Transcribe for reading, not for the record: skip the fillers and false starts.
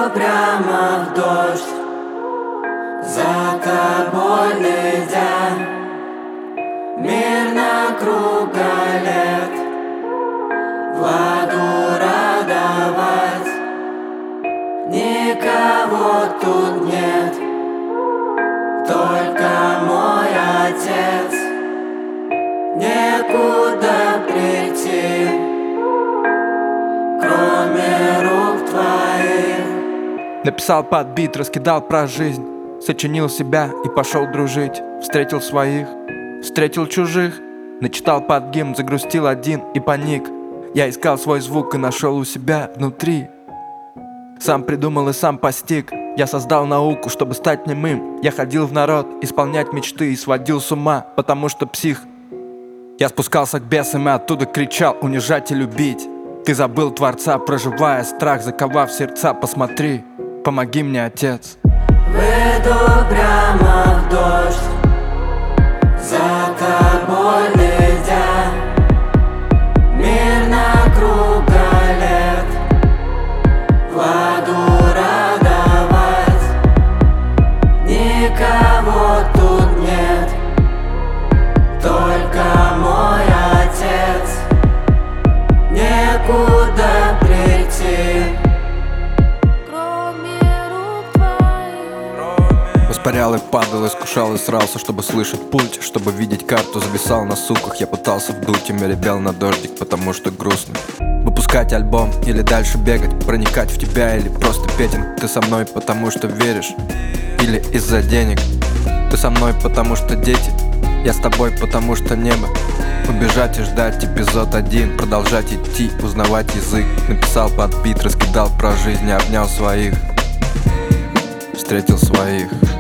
прямо в дождь, за тобой летя, мирно круголет, Владу радовать. Никого тут нет, только мой отец. Некуда прийти, кроме рук твоих. Написал под бит, раскидал про жизнь, сочинил себя и пошел дружить. Встретил своих, встретил чужих, начитал под гимн, загрустил один и паник. Я искал свой звук и нашел у себя внутри. Сам придумал и сам постиг. Я создал науку, чтобы стать немым. Я ходил в народ, исполнять мечты и сводил с ума, потому что псих. Я спускался к бесам и оттуда кричал: унижать и любить. Ты забыл Творца, проживая страх, заковав сердца. Посмотри, помоги мне, Отец. Выйду прямо в дождь, за тобой летя, мирно круголет, Владу радовать. Никого тут нет, только мой отец. Некуда прийти, кроме рук твоих. Воспарял и падал, искушал и срался, чтобы слышать путь, чтобы видеть карту. Зависал на суках, я пытался вдуть, ими ребел на дождик, потому что грустно. Выпускать альбом или дальше бегать, проникать в тебя или просто петинг. Ты со мной, потому что веришь, или из-за денег. Ты со мной, потому что дети, я с тобой, потому что небо. Убежать и ждать эпизод 1, продолжать идти, узнавать язык. Написал под бит, раскидал про жизнь, обнял своих, встретил своих.